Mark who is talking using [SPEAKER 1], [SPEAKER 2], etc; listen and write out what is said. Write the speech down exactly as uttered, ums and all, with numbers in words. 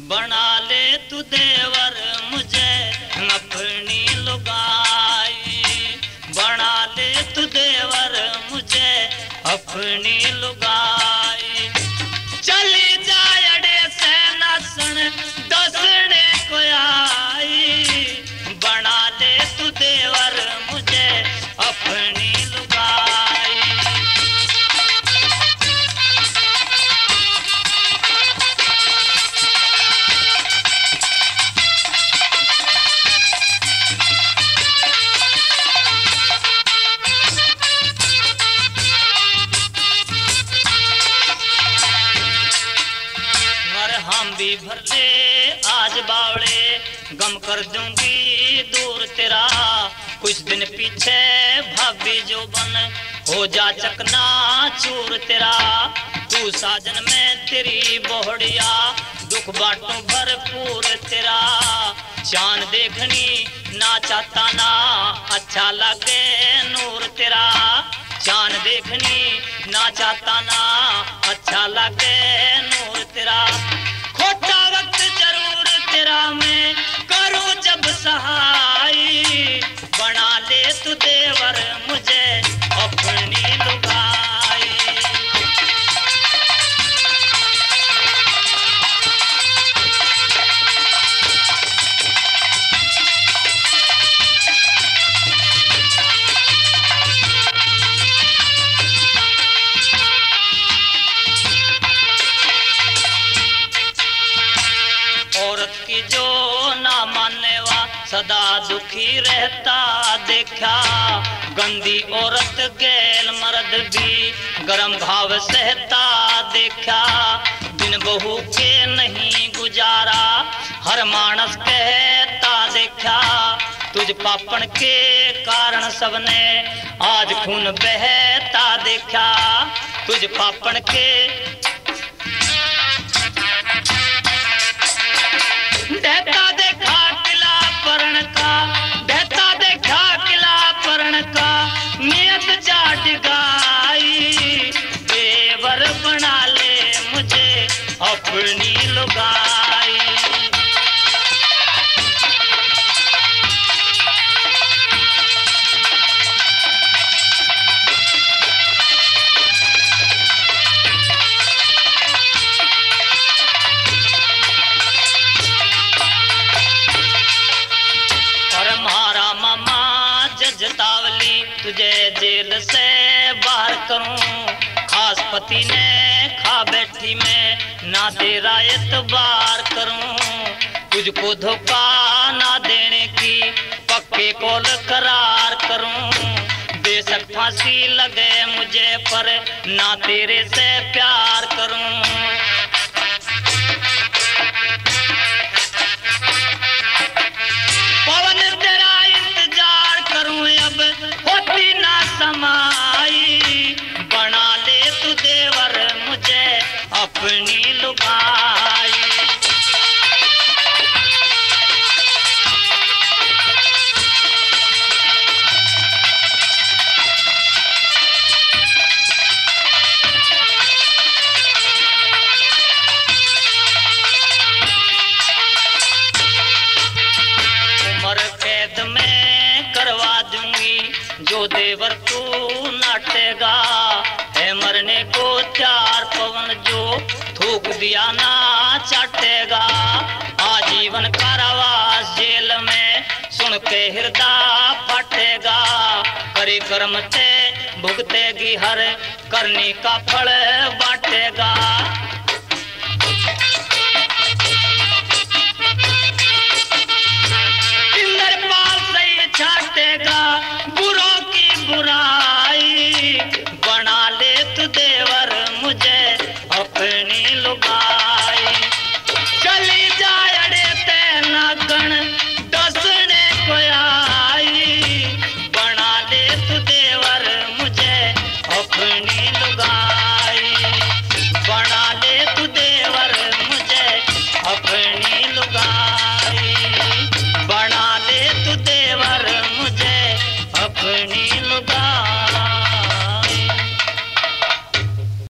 [SPEAKER 1] बना ले तू देवर मुझे अपनी लुगाई, बना ले तू देवर मुझे अपनी लुगाई। चली जाए अड़े से नसन दसने को आई, बना ले तू देवर मुझे अपनी लुगाई। हम भी भर ले आज बावड़े, गम कर दूंगी दूर तेरा। कुछ दिन पीछे भाभी जो बन हो जा चकना चूर तेरा। तू साजन में तेरी बोहड़िया दुख बाटों भरपूर तेरा। चांद देखनी ना चाहता ना अच्छा लगे नूर तेरा। चांद देखनी ना चाहता ना अच्छा लगे नूर तेरा। खोटा वक्त जरूर तेरा मैं करूं जब सहाई, बना ले तू देवर मुझे अपनी लुगाई। औरत की जो ना मानने वा सदा दुखी रहता देखा। गंदी औरत गैल मर्द भी गरम घाव सहता देखा। बिन बहू के नहीं गुजारा हर मानस कहता देखा। तुझ पापन के कारण सबने आज खून बहता देखा। तुझ पापन के बहता देखा किला परण का, बहता देखा किला परण का। नियत जाट गाई, देवर बना ले मुझे अपनी लुगाई। जतावली तुझे जेल से बाहर करूं। खास पति ने खा बैठी में ना तेरा एतबार करूं। तुझको धोखा ना देने की पक्के कौल करार करूं। बेशक फांसी लगे मुझे पर ना तेरे से प्यार करूं। पवन तेरा इंतजार करूं अब होती ना समाई, बना ले तू देवर मुझे अपनी लुगाई। जो देवर तू नाटेगा है मरने को चार पवन। जो थूक दिया ना चाटेगा आजीवन कारावास जेल में। सुन के हृदय फटेगा करे कर्म ते भुगतेगी हर करनी का फल बांटेगा।